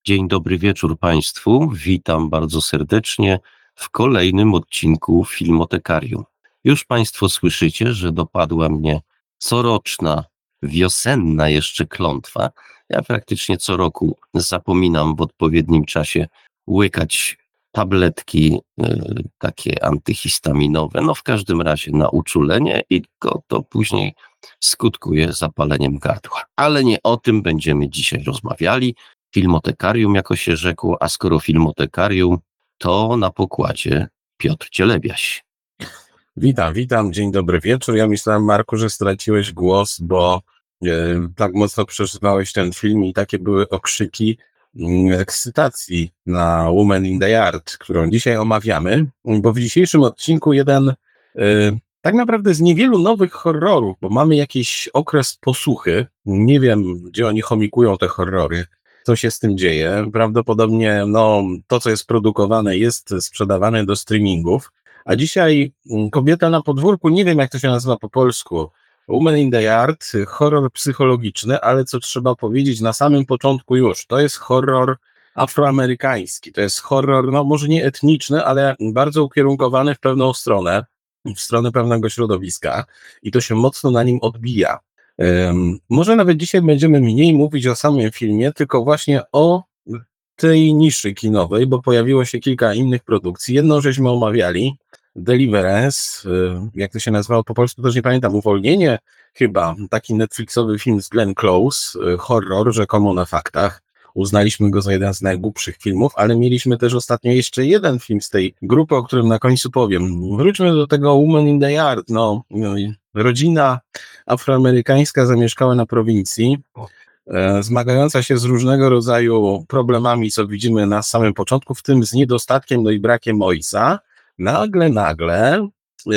Dzień dobry wieczór Państwu. Witam bardzo serdecznie w kolejnym odcinku Filmotekarium. Już Państwo słyszycie, że dopadła mnie coroczna, wiosenna jeszcze klątwa. Ja praktycznie co roku zapominam w odpowiednim czasie łykać tabletki takie antyhistaminowe, no w każdym razie na uczulenie i to później skutkuje zapaleniem gardła. Ale nie o tym będziemy dzisiaj rozmawiali. Filmotekarium, jako się rzekło, a skoro filmotekarium, to na pokładzie Piotr Cielebiaś. Witam, dzień dobry wieczór. Ja myślałem, Marku, że straciłeś głos, bo tak mocno przeżywałeś ten film i takie były okrzyki ekscytacji na Woman in the Yard, którą dzisiaj omawiamy, bo w dzisiejszym odcinku jeden tak naprawdę z niewielu nowych horrorów, bo mamy jakiś okres posłuchy. Nie wiem, gdzie oni chomikują te horrory, co się z tym dzieje. Prawdopodobnie to, co jest produkowane, jest sprzedawane do streamingów. A dzisiaj Kobieta na podwórku, nie wiem jak to się nazywa po polsku, Woman in the Yard, horror psychologiczny, ale co trzeba powiedzieć na samym początku już, to jest horror afroamerykański, to jest horror, może nie etniczny, ale bardzo ukierunkowany w pewną stronę, w stronę pewnego środowiska i to się mocno na nim odbija. Może nawet dzisiaj będziemy mniej mówić o samym filmie, tylko właśnie o tej niszy kinowej, bo pojawiło się kilka innych produkcji. Jedną żeśmy omawiali, Deliverance, jak to się nazywało po polsku, też nie pamiętam, Uwolnienie chyba, taki Netflixowy film z Glenn Close, horror, rzekomo na faktach. Uznaliśmy go za jeden z najgłupszych filmów, ale mieliśmy też ostatnio jeszcze jeden film z tej grupy, o którym na końcu powiem. Wróćmy do tego Woman in the Yard. Rodzina afroamerykańska zamieszkała na prowincji, zmagająca się z różnego rodzaju problemami, co widzimy na samym początku, w tym z niedostatkiem, i brakiem ojca. Nagle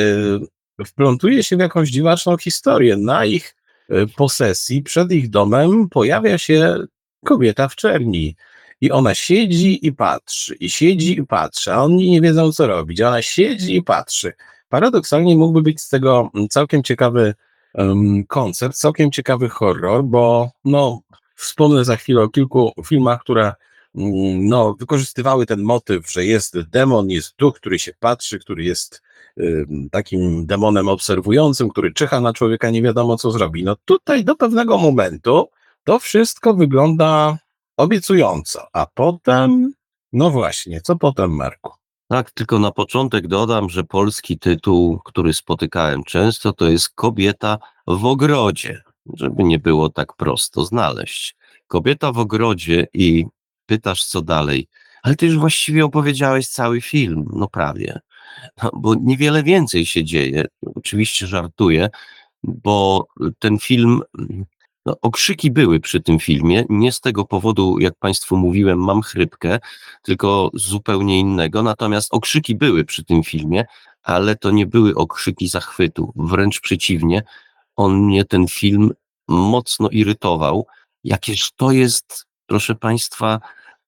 wplątuje się w jakąś dziwaczną historię. Na ich posesji, przed ich domem pojawia się kobieta w czerni. I ona siedzi i patrzy, a oni nie wiedzą, co robić. Ona siedzi i patrzy. Paradoksalnie mógłby być z tego całkiem ciekawy koncept, całkiem ciekawy horror, bo wspomnę za chwilę o kilku filmach, które wykorzystywały ten motyw, że jest demon, jest duch, który się patrzy, który jest takim demonem obserwującym, który czyha na człowieka, nie wiadomo co zrobi. Tutaj do pewnego momentu to wszystko wygląda obiecująco, a potem, właśnie, co potem, Marku? Tak, tylko na początek dodam, że polski tytuł, który spotykałem często, to jest Kobieta w ogrodzie, żeby nie było tak prosto znaleźć. Kobieta w ogrodzie i pytasz co dalej, ale ty już właściwie opowiedziałeś cały film, prawie, bo niewiele więcej się dzieje. Oczywiście żartuję, bo ten film, okrzyki były przy tym filmie, nie z tego powodu, jak Państwu mówiłem, mam chrypkę, tylko z zupełnie innego, natomiast okrzyki były przy tym filmie, ale to nie były okrzyki zachwytu, wręcz przeciwnie, mnie ten film mocno irytował, jakież to jest, proszę Państwa,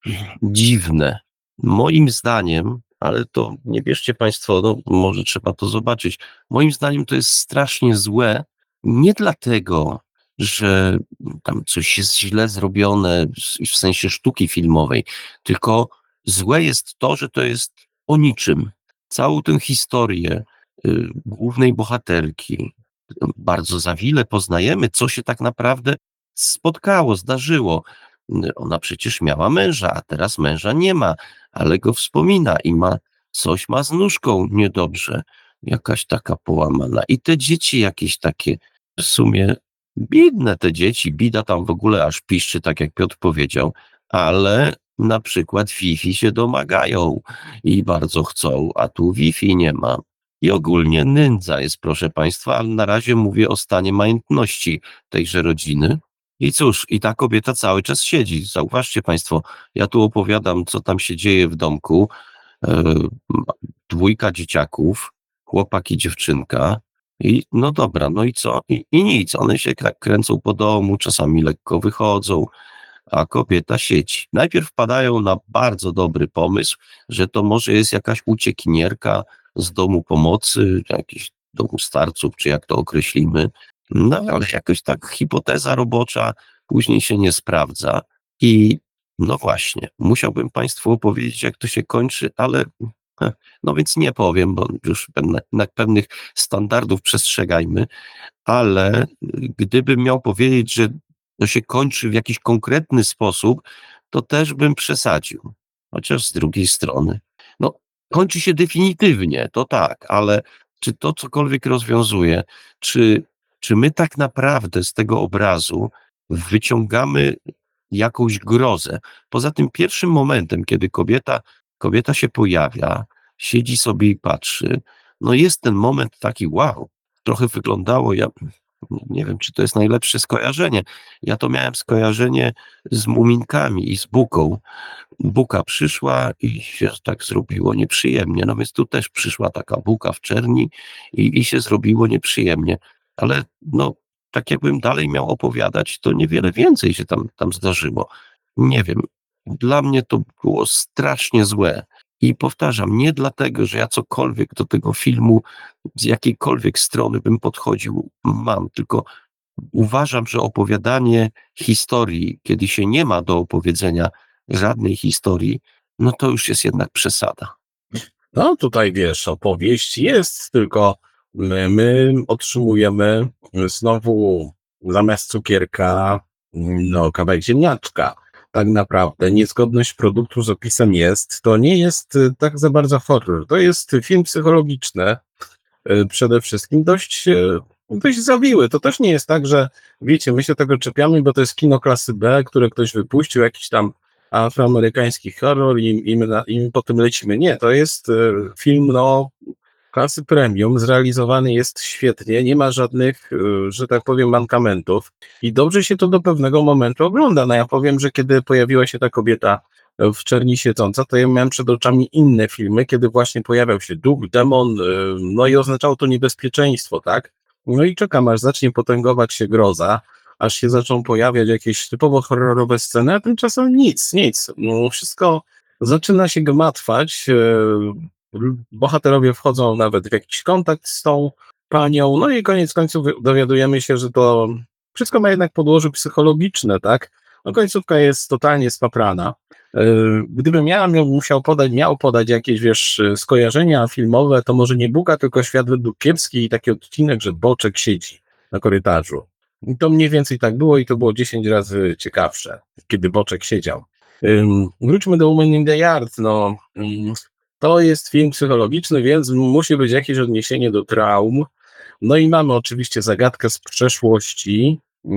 dziwne. Moim zdaniem, ale to nie bierzcie Państwo, może trzeba to zobaczyć, moim zdaniem to jest strasznie złe, nie dlatego, że tam coś jest źle zrobione w sensie sztuki filmowej, tylko złe jest to, że to jest o niczym. Całą tę historię głównej bohaterki bardzo zawile poznajemy, co się tak naprawdę spotkało, zdarzyło. Ona przecież miała męża, a teraz męża nie ma, ale go wspomina i coś ma z nóżką niedobrze, jakaś taka połamana. I te dzieci jakieś takie, w sumie biedne te dzieci, bida tam w ogóle aż piszczy, tak jak Piotr powiedział, ale na przykład Wi-Fi się domagają i bardzo chcą, a tu Wi-Fi nie ma. I ogólnie nędza jest, proszę Państwa, ale na razie mówię o stanie majątności tejże rodziny. I cóż, i ta kobieta cały czas siedzi. Zauważcie Państwo, ja tu opowiadam, co tam się dzieje w domku. Dwójka dzieciaków, chłopak i dziewczynka. I dobra, i co? I nic, one się kręcą po domu, czasami lekko wychodzą, a kobieta siedzi. Najpierw wpadają na bardzo dobry pomysł, że to może jest jakaś uciekinierka z domu pomocy, jakiś domu starców, czy jak to określimy. Ale jakoś tak hipoteza robocza później się nie sprawdza i No właśnie, musiałbym państwu opowiedzieć, jak to się kończy, ale no więc nie powiem, bo już jednak pewnych standardów przestrzegajmy, ale gdybym miał powiedzieć, że to się kończy w jakiś konkretny sposób, to też bym przesadził. Chociaż z drugiej strony, no kończy się definitywnie, to tak, ale czy to cokolwiek rozwiązuje? Czy, czy my tak naprawdę z tego obrazu wyciągamy jakąś grozę? Poza tym pierwszym momentem, kiedy kobieta się pojawia, siedzi sobie i patrzy, no jest ten moment taki wow, trochę wyglądało, ja nie wiem, czy to jest najlepsze skojarzenie. Ja to miałem skojarzenie z Muminkami i z Buką. Buka przyszła i się tak zrobiło nieprzyjemnie. No więc tu też przyszła taka Buka w czerni i się zrobiło nieprzyjemnie. Ale no, tak jakbym dalej miał opowiadać, to niewiele więcej się tam zdarzyło. Nie wiem. Dla mnie to było strasznie złe. I powtarzam, nie dlatego, że ja cokolwiek do tego filmu z jakiejkolwiek strony bym podchodził mam, tylko uważam, że opowiadanie historii, kiedy się nie ma do opowiedzenia żadnej historii, no to już jest jednak przesada. No tutaj wiesz, opowieść jest, tylko my otrzymujemy znowu zamiast cukierka, no kawałek ziemniaczka. Tak naprawdę niezgodność produktu z opisem jest, to nie jest tak za bardzo horror. To jest film psychologiczny, przede wszystkim dość zawiły. To też nie jest tak, że wiecie, my się tego czepiamy, bo to jest kino klasy B, które ktoś wypuścił, jakiś tam afroamerykański horror i my po tym lecimy. Nie, to jest film no, klasy premium, zrealizowany jest świetnie, nie ma żadnych, że tak powiem, mankamentów i dobrze się to do pewnego momentu ogląda. No ja powiem, że kiedy pojawiła się ta kobieta w czerni siedząca, to ja miałem przed oczami inne filmy, kiedy właśnie pojawiał się duch, demon, no i oznaczało to niebezpieczeństwo, tak? No i czekam, aż zacznie potęgować się groza, aż się zaczną pojawiać jakieś typowo horrorowe sceny, a tymczasem nic. No, wszystko zaczyna się gmatwać, bohaterowie wchodzą nawet w jakiś kontakt z tą panią, no i koniec końców dowiadujemy się, że to wszystko ma jednak podłoże psychologiczne, tak? No końcówka jest totalnie spaprana. Gdybym miał podać jakieś, wiesz, skojarzenia filmowe, to może nie Buka, tylko Świat według Kiepski i taki odcinek, że Boczek siedzi na korytarzu. I to mniej więcej tak było i to było 10 razy ciekawsze, kiedy Boczek siedział. Wróćmy do Woman in the Yard. No, to jest film psychologiczny, więc musi być jakieś odniesienie do traum. No i mamy oczywiście zagadkę z przeszłości,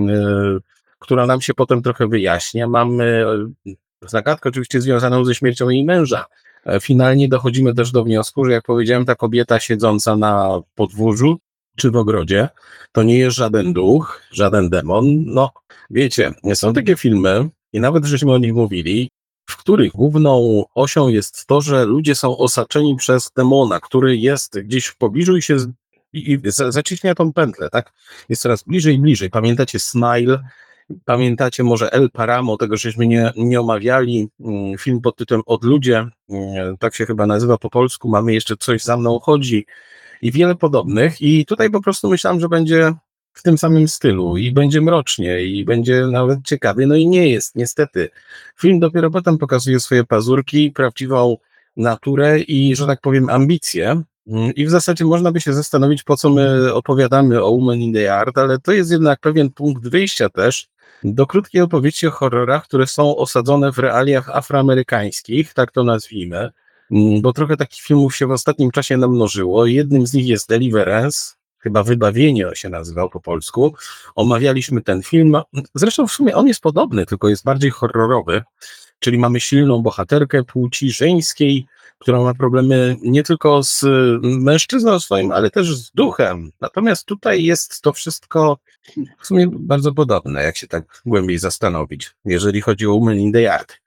która nam się potem trochę wyjaśnia. Mamy zagadkę oczywiście związaną ze śmiercią jej męża. Finalnie dochodzimy też do wniosku, że jak powiedziałem, ta kobieta siedząca na podwórzu czy w ogrodzie, to nie jest żaden duch, żaden demon. No, wiecie, są takie filmy, i nawet żeśmy o nich mówili, w których główną osią jest to, że ludzie są osaczeni przez demona, który jest gdzieś w pobliżu i zacieśnia tą pętlę, tak? Jest coraz bliżej i bliżej. Pamiętacie Smile? Pamiętacie może El Paramo, tego żeśmy nie omawiali, film pod tytułem Odludzie, tak się chyba nazywa po polsku, mamy jeszcze Coś za mną chodzi i wiele podobnych i tutaj po prostu myślałem, że będzie w tym samym stylu i będzie mrocznie i będzie nawet ciekawie, no i nie jest, niestety. Film dopiero potem pokazuje swoje pazurki, prawdziwą naturę i, że tak powiem, ambicje. I w zasadzie można by się zastanowić, po co my opowiadamy o Woman in the Yard, ale to jest jednak pewien punkt wyjścia też do krótkiej opowieści o horrorach, które są osadzone w realiach afroamerykańskich, tak to nazwijmy, bo trochę takich filmów się w ostatnim czasie namnożyło. Jednym z nich jest Deliverance, chyba Wybawienie się nazywał po polsku. Omawialiśmy ten film. Zresztą w sumie on jest podobny, tylko jest bardziej horrorowy, czyli mamy silną bohaterkę płci żeńskiej, która ma problemy nie tylko z mężczyzną swoim, ale też z duchem. Natomiast tutaj jest to wszystko w sumie bardzo podobne, jak się tak głębiej zastanowić, jeżeli chodzi o Woman in the Yard.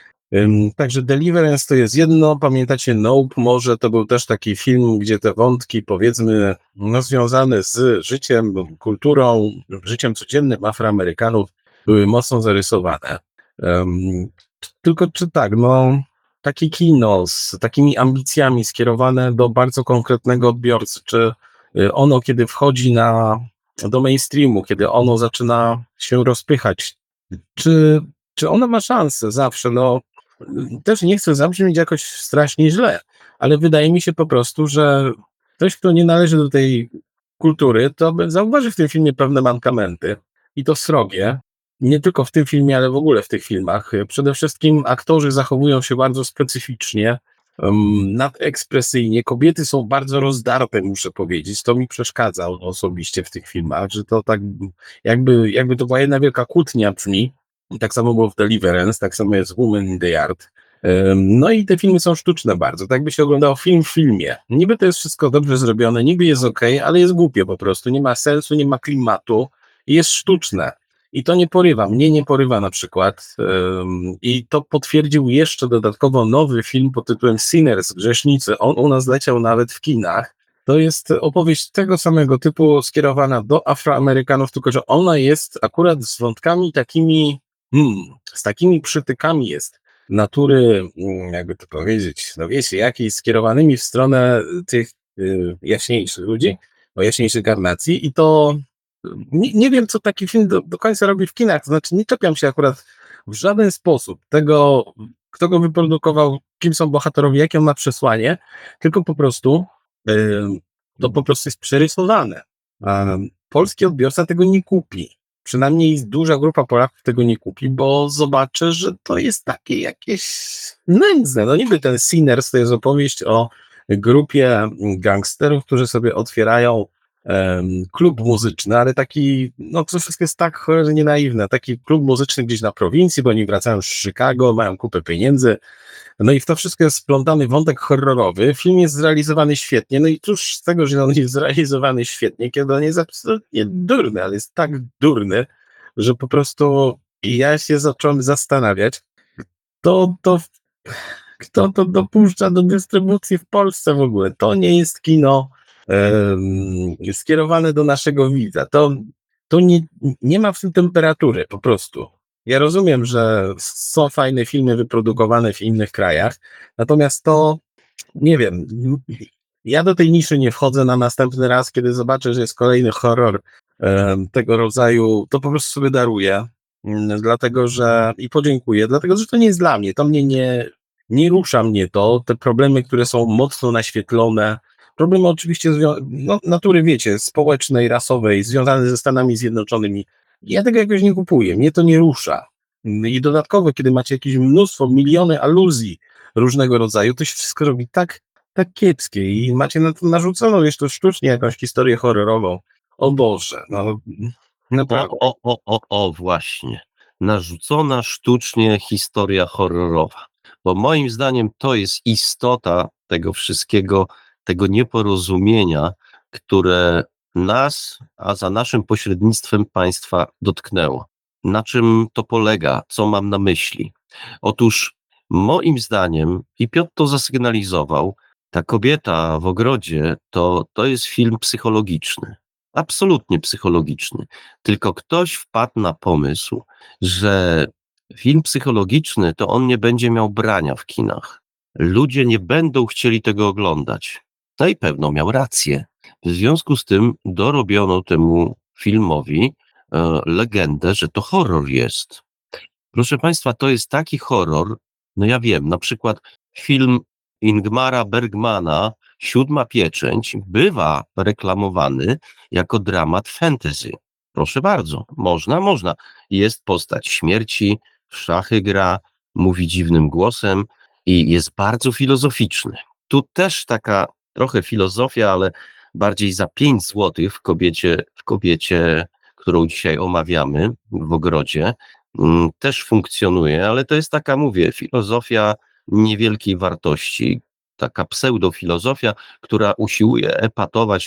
Także Deliverance to jest jedno, pamiętacie Nope, może to był też taki film, gdzie te wątki, powiedzmy, no, związane z życiem, kulturą, życiem codziennym Afroamerykanów były mocno zarysowane. Tylko czy tak, no takie kino z takimi ambicjami skierowane do bardzo konkretnego odbiorcy, czy ono kiedy wchodzi do mainstreamu, kiedy ono zaczyna się rozpychać, czy czy ona ma szansę zawsze? No, też nie chcę zabrzmieć jakoś strasznie źle, ale wydaje mi się po prostu, że ktoś, kto nie należy do tej kultury, to zauważy w tym filmie pewne mankamenty i to srogie. Nie tylko w tym filmie, ale w ogóle w tych filmach. Przede wszystkim aktorzy zachowują się bardzo specyficznie, nadekspresyjnie. Kobiety są bardzo rozdarte, muszę powiedzieć. To mi przeszkadza osobiście w tych filmach, że to tak jakby to była jedna wielka kłótnia brzmi. I tak samo było w Deliverance, tak samo jest w Woman in the Yard. No i te filmy są sztuczne bardzo, tak by się oglądało film w filmie. Niby to jest wszystko dobrze zrobione, niby jest okej, ale jest głupie po prostu, nie ma sensu, nie ma klimatu i jest sztuczne. I to nie porywa, mnie nie porywa na przykład. I to potwierdził jeszcze dodatkowo nowy film pod tytułem Sinners, Grzesznicy. On u nas leciał nawet w kinach. To jest opowieść tego samego typu skierowana do Afroamerykanów, tylko że ona jest akurat z wątkami takimi, z takimi przytykami jest natury, jakby to powiedzieć, no wiecie, jakiej skierowanymi w stronę tych jaśniejszych ludzi, o jaśniejszej karnacji i to nie wiem, co taki film do końca robi w kinach, to znaczy nie czepiam się akurat w żaden sposób tego, kto go wyprodukował, kim są bohaterowie, jakie on ma przesłanie, tylko po prostu to po prostu jest przerysowane. A polski odbiorca tego nie kupi. Przynajmniej duża grupa Polaków tego nie kupi, bo zobaczy, że to jest takie jakieś nędzne. No niby ten Sinners to jest opowieść o grupie gangsterów, którzy sobie otwierają klub muzyczny, ale taki, no to wszystko jest tak cholernie naiwne. Taki klub muzyczny gdzieś na prowincji, bo oni wracają z Chicago, mają kupę pieniędzy. No i w to wszystko jest splątany wątek horrorowy. Film jest zrealizowany świetnie, no i cóż z tego, że on jest zrealizowany świetnie, kiedy on jest absolutnie durny, ale jest tak durny, że po prostu ja się zacząłem zastanawiać, to kto to dopuszcza do dystrybucji w Polsce w ogóle. To nie jest kino skierowane do naszego widza. To nie ma w tym temperatury po prostu. Ja rozumiem, że są fajne filmy wyprodukowane w innych krajach, natomiast to, nie wiem, ja do tej niszy nie wchodzę na następny raz, kiedy zobaczę, że jest kolejny horror tego rodzaju, to po prostu sobie daruję, dlatego że, i podziękuję, dlatego że to nie jest dla mnie, to mnie nie rusza mnie to, te problemy, które są mocno naświetlone, problemy oczywiście no, natury, wiecie, społecznej, rasowej, związane ze Stanami Zjednoczonymi. Ja tego jakoś nie kupuję, mnie to nie rusza. I dodatkowo, kiedy macie jakieś mnóstwo, miliony aluzji różnego rodzaju, to się wszystko robi tak kiepskie i macie na to narzuconą jeszcze sztucznie jakąś historię horrorową. O Boże, no naprawdę. Właśnie. Narzucona sztucznie historia horrorowa. Bo moim zdaniem to jest istota tego wszystkiego, tego nieporozumienia, które nas, a za naszym pośrednictwem państwa dotknęło. Na czym to polega? Co mam na myśli? Otóż moim zdaniem, i Piotr to zasygnalizował, ta kobieta w ogrodzie to jest film psychologiczny. Absolutnie psychologiczny. Tylko ktoś wpadł na pomysł, że film psychologiczny to on nie będzie miał brania w kinach. Ludzie nie będą chcieli tego oglądać. No i pewno miał rację. W związku z tym dorobiono temu filmowi legendę, że to horror jest. Proszę Państwa, to jest taki horror, no ja wiem, na przykład film Ingmara Bergmana Siódma pieczęć bywa reklamowany jako dramat fantasy. Proszę bardzo, można. Jest postać śmierci, w szachy gra, mówi dziwnym głosem i jest bardzo filozoficzny. Tu też taka trochę filozofia, ale bardziej za 5 złotych w kobiecie, którą dzisiaj omawiamy w ogrodzie, też funkcjonuje, ale to jest taka, mówię, filozofia niewielkiej wartości, taka pseudofilozofia, która usiłuje epatować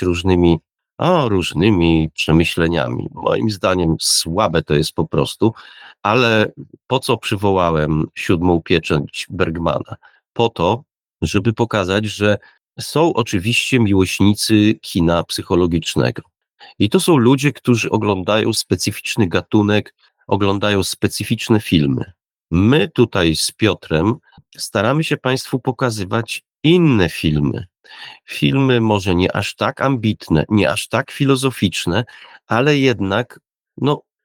różnymi przemyśleniami. Moim zdaniem słabe to jest po prostu, ale po co przywołałem Siódmą pieczęć Bergmana? Po to, żeby pokazać, że są oczywiście miłośnicy kina psychologicznego. I to są ludzie, którzy oglądają specyficzny gatunek, oglądają specyficzne filmy. My tutaj z Piotrem staramy się Państwu pokazywać inne filmy. Filmy może nie aż tak ambitne, nie aż tak filozoficzne, ale jednak no,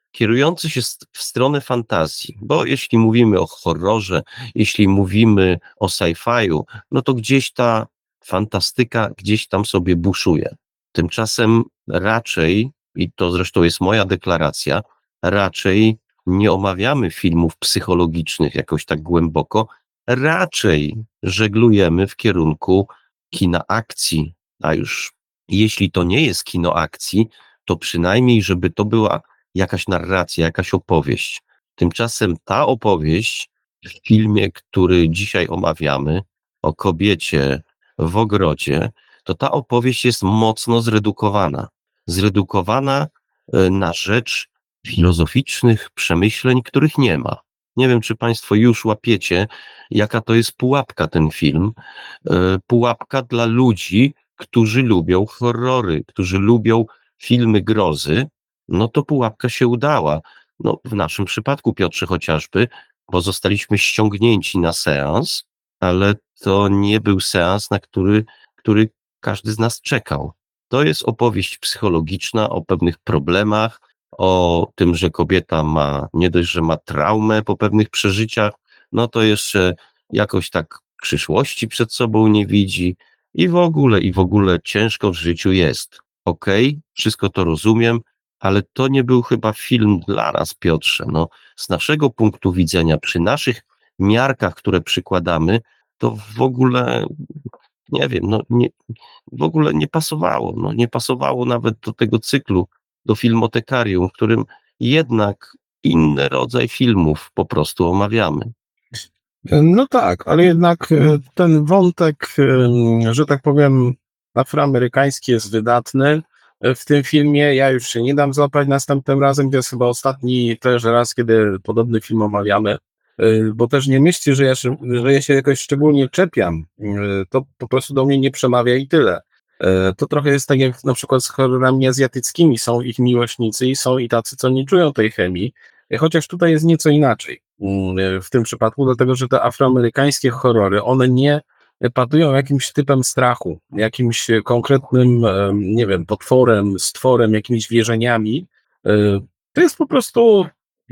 kierujący się w stronę fantazji, bo jeśli mówimy o horrorze, jeśli mówimy o sci-fi'u, no to gdzieś ta fantastyka gdzieś tam sobie buszuje. Tymczasem raczej, i to zresztą jest moja deklaracja, raczej nie omawiamy filmów psychologicznych jakoś tak głęboko, raczej żeglujemy w kierunku kina akcji, a już jeśli to nie jest kino akcji, to przynajmniej, żeby to była jakaś narracja, jakaś opowieść. Tymczasem ta opowieść w filmie, który dzisiaj omawiamy, o kobiecie w ogrodzie, to ta opowieść jest mocno zredukowana. Zredukowana na rzecz filozoficznych przemyśleń, których nie ma. Nie wiem, czy Państwo już łapiecie, jaka to jest pułapka ten film. Pułapka dla ludzi, którzy lubią horrory, którzy lubią filmy grozy, no to pułapka się udała. No, w naszym przypadku, Piotrze, chociażby, bo zostaliśmy ściągnięci na seans, ale to nie był seans, na który każdy z nas czekał. To jest opowieść psychologiczna o pewnych problemach, o tym, że kobieta ma, nie dość, że ma traumę po pewnych przeżyciach, no to jeszcze jakoś tak przyszłości przed sobą nie widzi i w ogóle ciężko w życiu jest. Okej, wszystko to rozumiem, ale to nie był chyba film dla nas, Piotrze. No, z naszego punktu widzenia, przy naszych miarkach, które przykładamy, to w ogóle, nie wiem, no nie, w ogóle nie pasowało. No, nie pasowało nawet do tego cyklu, do filmotekarium, w którym jednak inny rodzaj filmów po prostu omawiamy. No tak, ale jednak ten wątek, że tak powiem, afroamerykański jest wydatny w tym filmie. Ja już się nie dam złapać następnym razem, to jest chyba ostatni też raz, kiedy podobny film omawiamy, bo też nie myślcie, że ja się jakoś szczególnie czepiam. To po prostu do mnie nie przemawia i tyle. To trochę jest tak jak na przykład z horrorami azjatyckimi. Są ich miłośnicy i są i tacy, co nie czują tej chemii. Chociaż tutaj jest nieco inaczej w tym przypadku, dlatego że te afroamerykańskie horrory, one nie patują jakimś typem strachu, jakimś konkretnym, nie wiem, potworem, stworem, jakimiś wierzeniami. To jest po prostu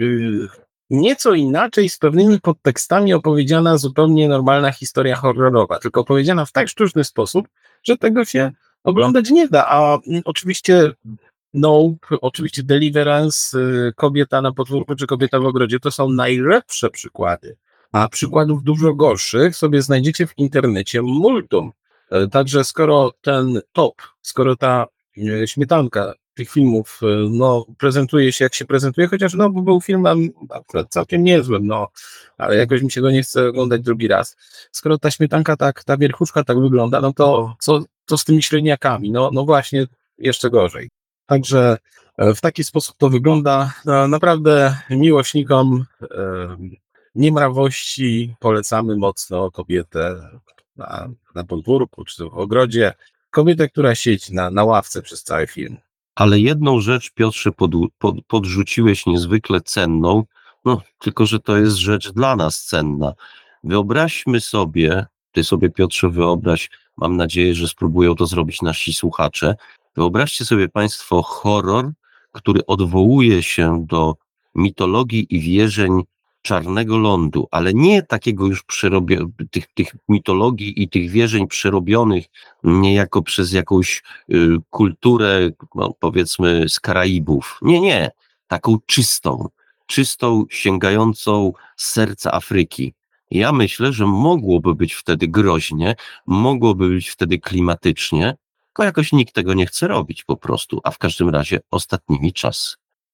nieco inaczej, z pewnymi podtekstami opowiedziana zupełnie normalna historia horrorowa, tylko opowiedziana w tak sztuczny sposób, że tego się oglądać nie da. A oczywiście oczywiście Deliverance, Kobieta na podwórku czy Kobieta w ogrodzie to są najlepsze przykłady, a przykładów dużo gorszych sobie znajdziecie w internecie multum. Także skoro ta śmietanka tych filmów prezentuje się jak się prezentuje, chociaż bo był filmem akurat całkiem niezłym, ale jakoś mi się go nie chce oglądać drugi raz. Skoro ta śmietanka ta wierchuszka tak wygląda, no to co z tymi średniakami? No właśnie, jeszcze gorzej. Także w taki sposób to wygląda. Naprawdę miłośnikom niemrawości polecamy mocno Kobietę na podwórku czy w ogrodzie. Kobietę, która siedzi na ławce przez cały film. Ale jedną rzecz, Piotrze, podrzuciłeś niezwykle cenną, no tylko że to jest rzecz dla nas cenna. Wyobraźmy sobie, ty sobie, Piotrze, wyobraź, mam nadzieję, że spróbują to zrobić nasi słuchacze. Wyobraźcie sobie Państwo horror, który odwołuje się do mitologii i wierzeń Czarnego Lądu, ale nie takiego już tych mitologii i tych wierzeń przerobionych niejako przez jakąś kulturę, powiedzmy, z Karaibów. Nie, taką czystą, sięgającą z serca Afryki. Ja myślę, że mogłoby być wtedy groźnie, mogłoby być wtedy klimatycznie, tylko jakoś nikt tego nie chce robić po prostu, a w każdym razie ostatnimi czasy.